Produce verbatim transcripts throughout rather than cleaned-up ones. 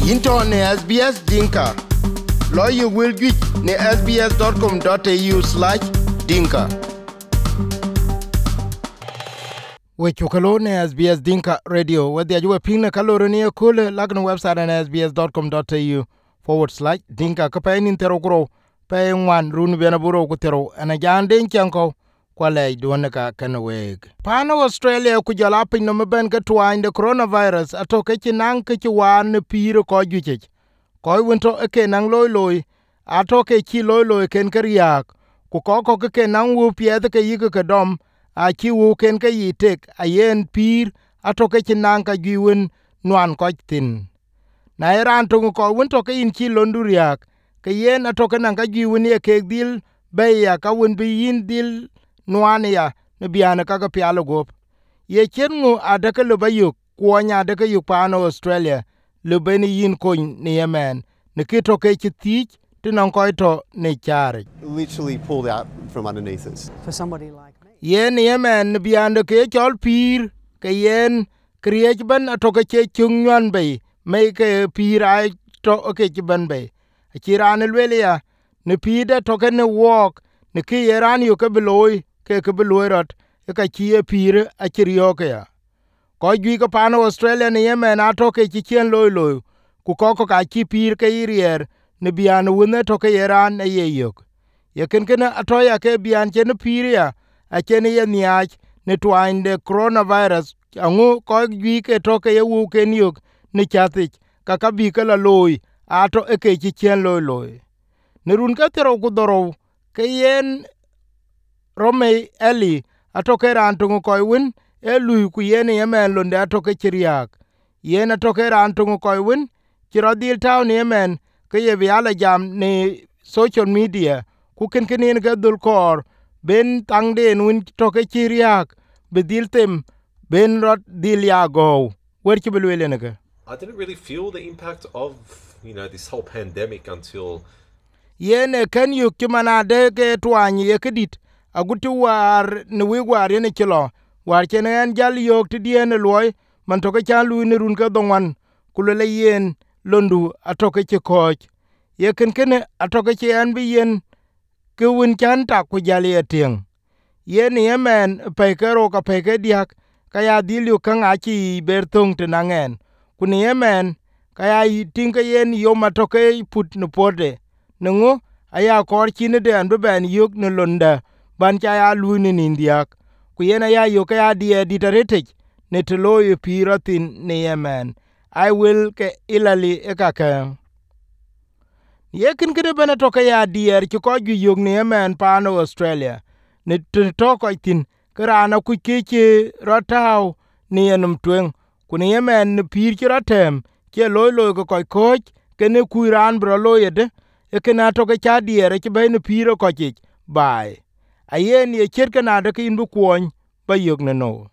Into ne S B S Dinka. Lawyer will get ne sbs dot com dot a u slash dinka. We chukalo ne S B S Dinka Radio. Whether you are ping na kaloro ne kule lag no website na sbs dot com dot a u forward slash dinka. Kapain intero kuro pay one run benaburo kutero and a jandin chanko. Kwale duanaka kanaweg. Pano Australia kujala pin no meben ka twine the coronavirus atoke chinang ke chwan piro ko juchech. Koi winto eke nang loy loy atoke chi loy loy ken kariak ku koko ke nang wu piede ke yike ke dom a chi wu ken ke yitek a yen pir atoke chinang ka giwen nuan ko tin. Na eran tungu ko winto ke in chi londuriak ke yen atoke nang ka giwen ye ke dil be ya ka win bi yin dil nuania ne biana kaka pialo gop ye chengu adaka lo bayuk kuonya adaka yuk pano Australia lo beni yin koin ne yemen ne kito ke chitich tinan koito ne chare literally pulled out from underneath us. For somebody like me. Yen yemen ne biana ke chol pir ke yen kriech ban atoke che chungwan bay me ke pir ai to ke chiban bay achirane lwelia ne pida toke ne walk ne ki yeran yo ke beloy ke ke beloyrot e ka chie pire a chirioke ya ko gi ko pano Australia ne yemen atoke chi chen loy loy ku koko ka chi pir ke irier ne bian wune to ke yeran e yeyok ye ken ken atoya ke bian chen piria a chen ye niach ne twine de coronavirus angu ko gi ke to ke yu ken yok ne chatich ka ka bi ke la loy ato e ke chi chen loy loy ne run ka tero ku doro ke yen Rome Eli atoke rantungu koi win e lui ku yene yemen lunde atoke chiriak yen atoke rantungu koi win chirodil town yemen ke ye biala jam ne social media ku ken ken yen ke dul kor ben tangden win toke chiriak bedil tem ben rot dil ya go werchi belwele nege. I didn't really feel the impact of, you know, this whole pandemic until Yene ken yuk chimanade ke twany ye kedit aguti war ne wi war ne chilo war chen en jal yok ti dien loy man to ke chan lu ne run ka dongwan kulele yen londu atoke che koch ye ken ken atoke che an bi yen ke win chan ta ku jali eteng yen yemen pe ke ro ka pe ke diak ka ya dilu kan a chi bertung te nangen kun yemen ka ya tinga yen yo matoke put no pode nungu aya kor chine de an ben yuk ne londa ban cha ya lu ni indiak ku yena ya yo ka ya die ditaretech ne tlo yu piratin ne yemen I will ke ilali e ka ka ye kin kede bana to ka ya dier ki ko ju yug ne yemen pano Australia ne to ko tin krana ku keche rotao ne enum twen ku ne yemen ne pir ki rotem ke loy loy ko ko koch ke ne ku ran bro loyede e kana to ka cha dier ki be ne piro ko chi bai ayen ye cher kana de kin bu kwon ba yug ne no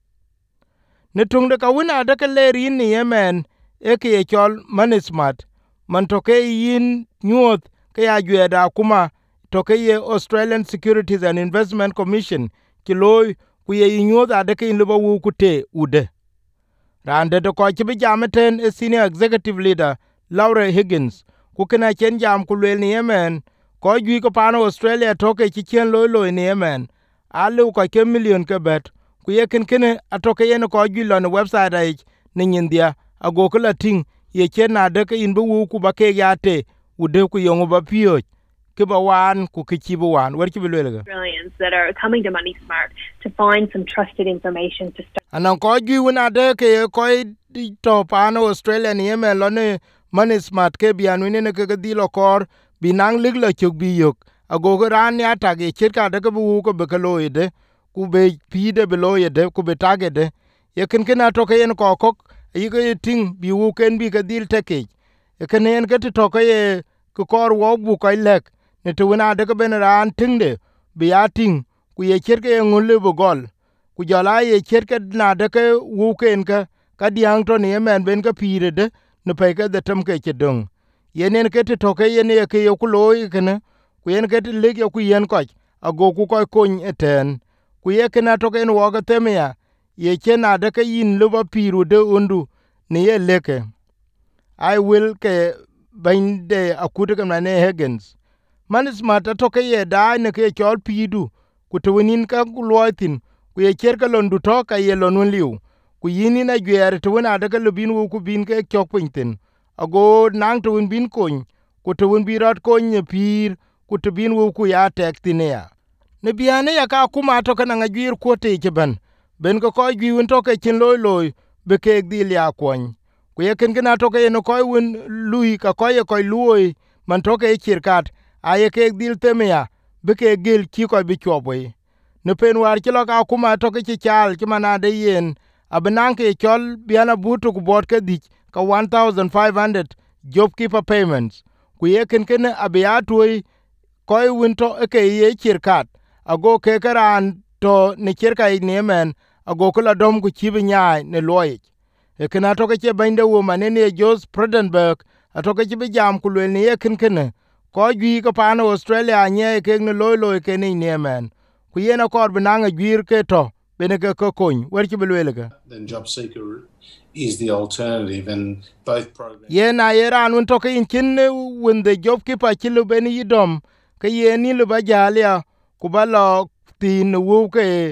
ne tung de ka wina de ka le rin ni yemen e ke ye chol manismat man to ke yin nyuot ke ya gwe da kuma to ke ye Australian Securities and Investment Commission ki loy ku ye nyuot ade ke in lu wu ku te ude rande de ko chi bi jameten e senior executive leader Laura Higgins ku kana chen jam ku le ni yemen ko gi ko pano Australia toke chi chen loy loy ni yemen alu ko ke million ke bet ku ye ken ken atoke yen ko gi lon website ai ni india ago ko latin ye chen na de ke in bu ku ba ke yate ude ku yongo ba pio ke ba wan ku ke chi bu wan wer chi bilwele Australians that are coming to Money Smart to find some trusted information to start. anan ko gi wona de ke ko to pano Australia ni yemen lo ne Money Smart ke bianu ne ke di lo kor binang lig la chuk bi yok agogo ran ya tage chirka de bu ko be kaloide ku be pide beloide ku be tagede ye ken ken atoke yen ko kok yige ting bi wu ken bi ka dil teke e ken yen ke to ke ye ku kor wo bu ko lek ne to na de ben ran tingde bi ya ting ku ye chirke ngule bu gol ku jala ye chirke na de ke wu ken ka ka diang to ne men ben ka pire de ne pe ka de tam ke chedong yenen ke to ke yen ye ke yo ku loy ken ku yen ke le yo ku yen ko ago ku ko kun eten ku ye ken to ken wo ga temia ye chena de ke yin lu ba piru de undu ne ye leke I will ke binde akude kan ne Higgins man smart to ke ye da ne ke chol pidu ku to nin ka loitin ku ye cher ka lon du to ka ye lon liu ku yini na gyer to na de ka lubin wu ku bin ke chok pinten ago nang to bin kon ku to bin rat kon ye pir ku to bin wu ku ya tek tinia ne biane ya ka kuma to kana ngajir ko te ban ben ko ko gi won to ke chin loy loy be ke dil ya kon ku ye ken gina to ke no ko won lui ka ko ye ko lui man to ke chirkat aye ke dil temia be ke gel ki ko bi chobwe ne pen war ki lo ka kuma to ke chal ki mana de yen abnan ke chol biana butu ku bot ke dik ka fifteen hundred job keeper payments ku ye ken ken abia toy ko won to ke ye chirkat ago ke karan to ne chirka ne men ago kula dom ku chibi nya ne loy e kana to ke bande wo manene Jos Frydenberg atoke chibi jam ku le ne ken ken ko gi ko pano Australia nye ke ne loy loy ke ne ne men ku yena kor binanga gwir ke to bene ke ko kon wer chi belwele ga then job seeker is the alternative, and both programs yena yeran un to ke in kin when the job keeper chilu bene yidom ke yeni lu ba jalia ku balo tin wu ke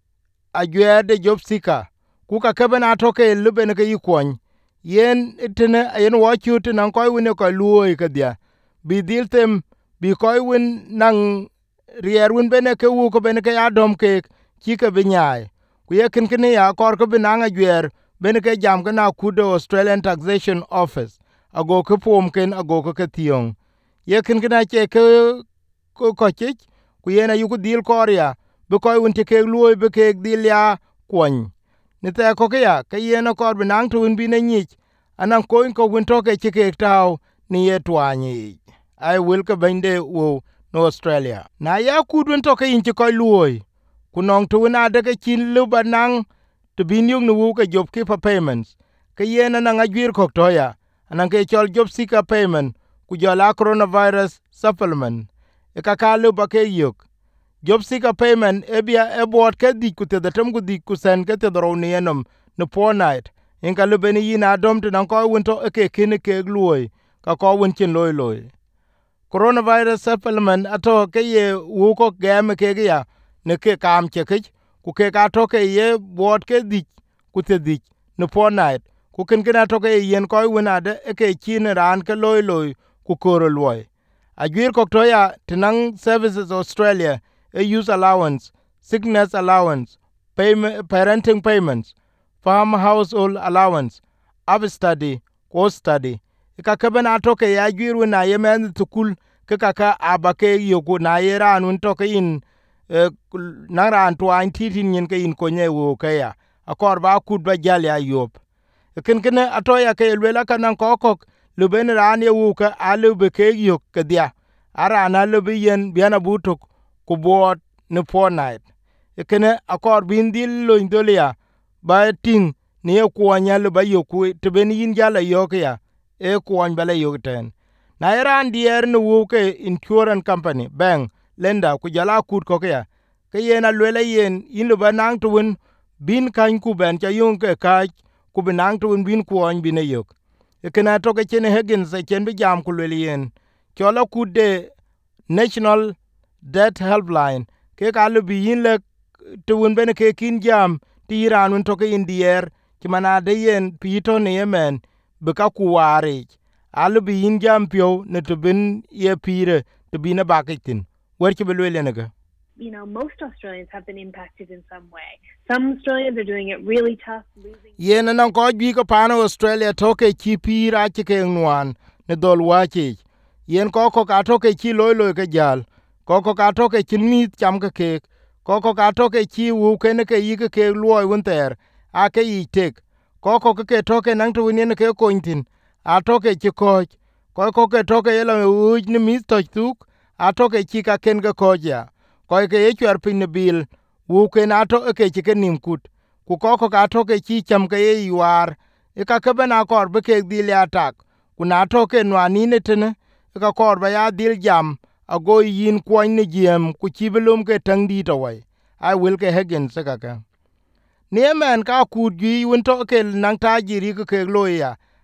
agwe de job seeker ku ka ke bena to ke lu bene ke yikon yen itene yen wo chu tin ko wine ko luoi ke dia bi dil tem bi koy win nang rier win bene ke wu ko bene ke adom ke ki ke binyai ku ye kin kin ya kor ko binanga gwer bene ke jam kana kudo Australian Taxation Office ago ke pom ken ago ke tiong ye kin kin che ke ko ko chi ku ye na yu ku dil koria bi koy win te ke luoi bi ke dil ya kwon ni te ko ke ya ke ye na kor binang tu win bi ne nyich anan ko ko win to ke chi ke tao ni ye twani I will ka bende wo no Australia na ya kudun to ka inchi ko luoi kunong tu na de ke chin lu banang to bin yung no ka job keeper payments ke yena na ngajwir ko to ya anan ke chol job seeker payment ku jola coronavirus supplement e ka ka lu ba ke yok job seeker payment e bia e bot ke di ku te da tem ku di ku sen ke te dro ni enom no poor night in ka lu beni yina dom te nan ko won to e ke kin ke luoi ka ko won chin loy loy coronavirus supplement ato ke ye wu ko gam ke ya ne ke kam che ke ku ke ka to ke ye bot ke dik ku te dik no po night ku ken ken ato ke yen ko wona de ke chin ran ke loy loy ku koro loy agwir ko to ya tinang Services Australia a use allowance sickness allowance payment parenting payments farm household allowance ab study ko study ka ka bana to ke ya gwiru na ye men tukul ke ka ka abake yoku na ye ran un to ke in na ran to an titin yin ke in ko nye wo ke ya akor ba kud ba jal ya yop ken ken ato ya ke lela kanan ko ko lu ben ran ye wo ka alu be ke yok ke dia ara na lu bi yen biana butuk ku bot ne po night ken akor bin dil lo indolia ba ting ni e ko nya lu ba yoku te ben yin jala yok ya e kuony bale yogten na iran dier no wuke insurance company bank lender ku jala kut ko kya ke yena lwele yen in lo banang tuun bin kan ku ben cha yung ke ka ku banang tuun bin kuony bin yok e kana to ke chen Higgins e chen bi jam ku lwele yen chola kude national debt helpline ke ka lo bi yin le tuun ben ke kin jam ti iran un to ke indier ki mana de yen pito ne yemen beka kuwari alu bi yin jam pio ne to bin ye pire to bin a bakitin werki belwele naga you know, most Australians have been impacted in some way. Some Australians are doing it really tough. Losing yen nan ko gi ko pano Australia to ke chi pira chi ke ngwan ne dol wachi yen ko ko ka to ke chi loy loy ke jal ko ko ka to ke chin mi cham ke ke ko ko ka to ke chi wu ke ne ke yi ke ke loy won ter a ke yi tek ko ko ke to ke nang to ne ke ko intin a to ke chi ko ko ko ke to ke yelo u ni mi to tuk a to ke chi ka ken ke ko ja ko ke ye chwer pin ne bil wu ke na to ke chi ke nim kut ku ko ko ka to ke chi cham ke ye yuar e ka ke bana kor be ke dil ya tak ku na to ke nwani ne tene e ka kor ba ya dil jam ago yin kwon ne jem ku chi belum ke tang di to wai I will ke Higgins se ka ka ne men ka ku gi won to ke nang ta jiri ke ke loya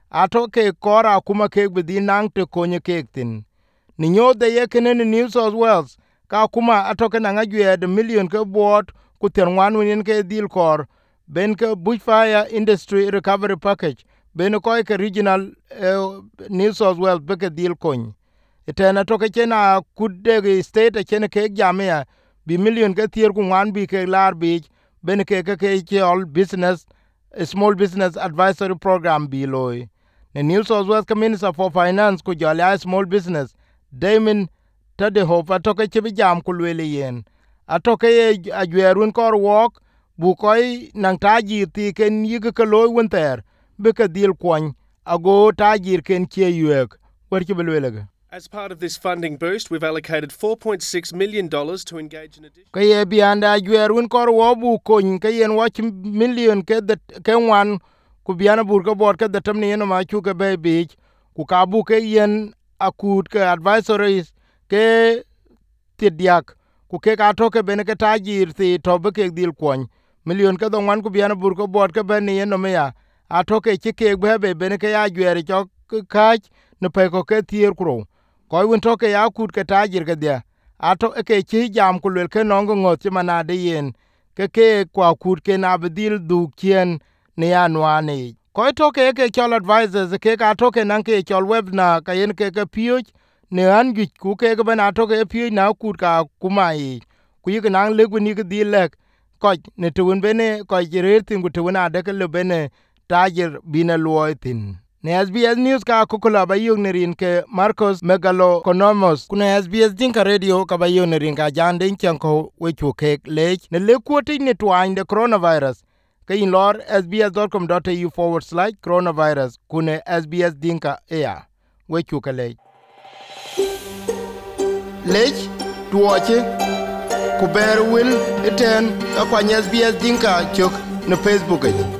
ato ke kora kuma ke bidi nang te konye ke tin ni nyode ye kene ni New South Wales ka kuma ato ke nanga jwe de million ke bot ku terwan winin ke deal kor ben ke bushfire industry recovery package ben ko ke regional uh, New South Wales be ke deal kon etena to ke chena kudde state chene ke jamia bi million ke tier ku wan bi ke lar bi ben ke ke ke all business small business advisory program bi loy the New South Wales Minister for Finance ku jala small business Damon Tadehoff atoke chibi jam kulwele yen atoke ye ajwerun kor wok bu koy nang tajir ti ken yig ke loy wonter be ke dil kwany ago tajir ken che yek wer chi belwele. As part of this funding boost, we've allocated four point six million dollars to engage in additional... Kaye bianda ajwerun kor wo bu kon kayen wach million ke de ke wan ku biana bur ke bor ke de tamni yen ma chu ke be bi ku kabu ke yen akut ke advisories ke tidiak ku ke ka to ke ben ke tajir ti to be ke dil kwany million ke don wan ku biana bur ko bor ke ben yen no me ya ato ke ti ke be be ben ke ya jwere cho ka ne pe ko ke tier kro ko won to ke ya kut ke tajir ke dia ato ke ti jam ku le ke no ngo ti mana de yen ke ke kwa kut ke na bedil du kien ne ya nwane ko to ke ke chol advisors ke ka to ke nan ke chol web na ka yen ke ke pio ne an gi ku ke ke bana to ke pio na kut ka kumai ku yi nan le ku ni ke di lek ko ne tuun bene ko jirer tin ku tuun ade ke le bene tajir bina luoitin ne S B S News ka kukula ba yung nerin ke Marcos Megalo Konomos kuna S B S Dinka Radio ka ba yung nerin ka jande inchanko wechu kek lech ne le kuoti ne tuain de coronavirus ka in lor sbs.com.au forward slash coronavirus kune S B S Dinka ea wechu ka lech lech tuoche kuber wil eten ka kwa S B S Dinka chok ne Facebook e